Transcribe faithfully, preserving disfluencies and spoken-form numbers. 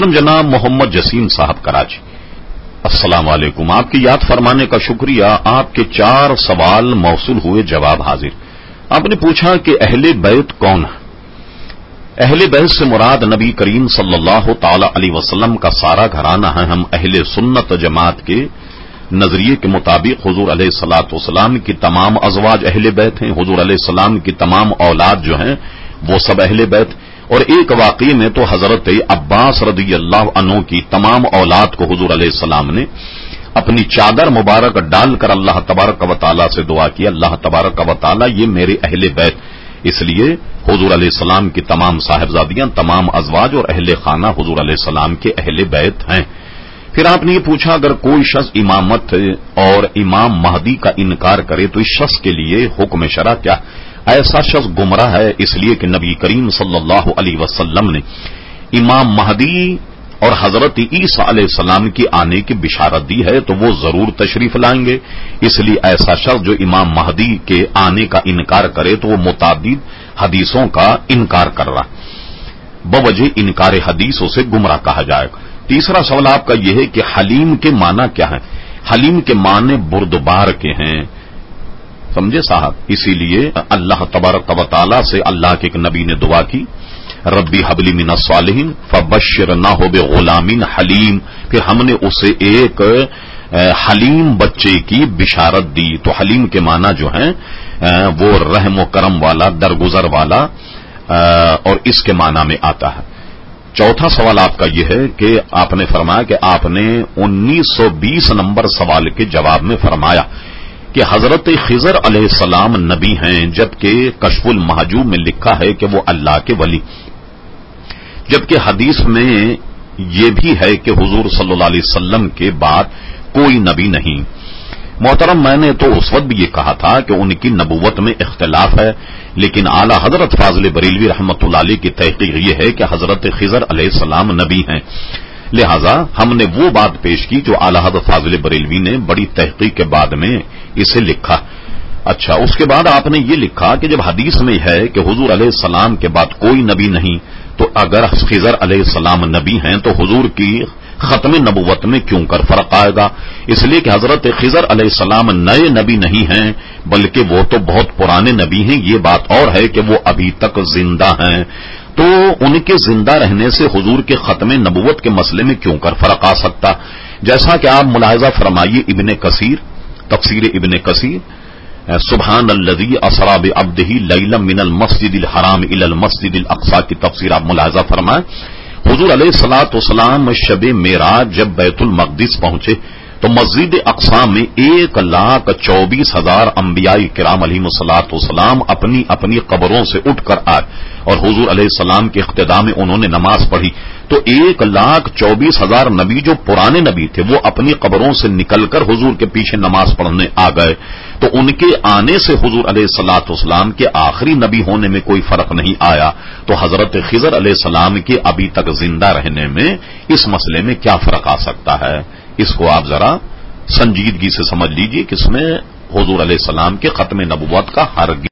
محترم جناب محمد جسیم صاحب کراچی، السلام علیکم۔ آپ کی یاد فرمانے کا شکریہ۔ آپ کے چار سوال موصول ہوئے، جواب حاضر۔ آپ نے پوچھا کہ اہل بیت کون ہے؟ اہل بیت سے مراد نبی کریم صلی اللہ تعالی علیہ وسلم کا سارا گھرانہ ہے۔ ہم اہل سنت جماعت کے نظریے کے مطابق حضور علیہ الصلوۃ والسلام کی تمام ازواج اہل بیت ہیں، حضور علیہ السلام کی تمام اولاد جو ہیں وہ سب اہل بیت، اور ایک واقعے میں تو حضرت عباس رضی اللہ عنہ کی تمام اولاد کو حضور علیہ السلام نے اپنی چادر مبارک ڈال کر اللہ تبارک و تعالی سے دعا کی، اللہ تبارک و تعالی یہ میرے اہل بیت، اس لیے حضور علیہ السلام کی تمام صاحبزادیاں، تمام ازواج اور اہل خانہ حضور علیہ السلام کے اہل بیت ہیں۔ پھر آپ نے یہ پوچھا اگر کوئی شخص امامت اور امام مہدی کا انکار کرے تو اس شخص کے لیے حکم شرع کیا؟ ایسا شخص گمراہ ہے، اس لیے کہ نبی کریم صلی اللہ علیہ وسلم نے امام مہدی اور حضرت عیسیٰ علیہ السلام کی آنے کی بشارت دی ہے، تو وہ ضرور تشریف لائیں گے۔ اس لیے ایسا شخص جو امام مہدی کے آنے کا انکار کرے تو وہ متعدد حدیثوں کا انکار کر رہا، بوجہ انکار حدیثوں سے گمراہ کہا جائے گا۔ تیسرا سوال آپ کا یہ ہے کہ حلیم کے معنی کیا ہے؟ حلیم کے معنی بردبار کے ہیں، سمجھے صاحب؟ اسی لیے اللہ تبارک و تعالی سے اللہ کے ایک نبی نے دعا کی، ربی حبلی من الصالحین فبشرناہ بغلام حلیم، پھر ہم نے اسے ایک حلیم بچے کی بشارت دی۔ تو حلیم کے معنی جو ہیں وہ رحم و کرم والا، درگزر والا، اور اس کے معنی میں آتا ہے۔ چوتھا سوال آپ کا یہ ہے کہ آپ نے فرمایا کہ آپ نے انیس سو بیس نمبر سوال کے جواب میں فرمایا کہ حضرت خضر علیہ السلام نبی ہیں، جبکہ کشف المحجوب میں لکھا ہے کہ وہ اللہ کے ولی، جبکہ حدیث میں یہ بھی ہے کہ حضور صلی اللہ علیہ وسلم کے بعد کوئی نبی نہیں۔ محترم، میں نے تو اس وقت بھی یہ کہا تھا کہ ان کی نبوت میں اختلاف ہے، لیکن اعلی حضرت فاضل بریلوی رحمۃ اللہ علیہ کی تحقیق یہ ہے کہ حضرت خضر علیہ السلام نبی ہیں، لہذا ہم نے وہ بات پیش کی جو اعلی حضرت فاضل بریلوی نے بڑی تحقیق کے بعد میں اسے لکھا۔ اچھا، اس کے بعد آپ نے یہ لکھا کہ جب حدیث میں ہے کہ حضور علیہ السلام کے بعد کوئی نبی نہیں، تو اگر خضر علیہ السلام نبی ہیں تو حضور کی ختم نبوت میں کیوں کر فرق آئے گا؟ اس لیے کہ حضرت خضر علیہ السلام نئے نبی نہیں ہیں، بلکہ وہ تو بہت پرانے نبی ہیں۔ یہ بات اور ہے کہ وہ ابھی تک زندہ ہیں، تو ان کے زندہ رہنے سے حضور کے ختم نبوت کے مسئلے میں کیوں کر فرق آ سکتا؟ جیسا کہ آپ ملاحظہ فرمائیے ابن کثیر، تفسیر ابن کثیر، سبحان الذی اسری بعبدہ لیلا من المسجد الحرام الی المسجد الاقصی کی تفسیر آپ ملاحظہ فرمائیں۔ حضور علیہ الصلوۃ والسلام شب معراج جب بیت المقدس پہنچے تو مسجد اقصی میں ایک لاکھ چوبیس ہزار انبیاء کرام علیہم الصلوۃ والسلام اپنی اپنی قبروں سے اٹھ کر آئے اور حضور علیہ السلام کے اقتداء میں انہوں نے نماز پڑھی، تو ایک لاکھ چوبیس ہزار نبی جو پرانے نبی تھے وہ اپنی قبروں سے نکل کر حضور کے پیچھے نماز پڑھنے آ گئے، تو ان کے آنے سے حضور علیہ الصلوۃ والسلام کے آخری نبی ہونے میں کوئی فرق نہیں آیا، تو حضرت خضر علیہ السلام کے ابھی تک زندہ رہنے میں اس مسئلے میں کیا فرق آ سکتا ہے؟ اس کو آپ ذرا سنجیدگی سے سمجھ لیجئے کہ اس میں حضور علیہ السلام کے ختم نبوت کا ہرگز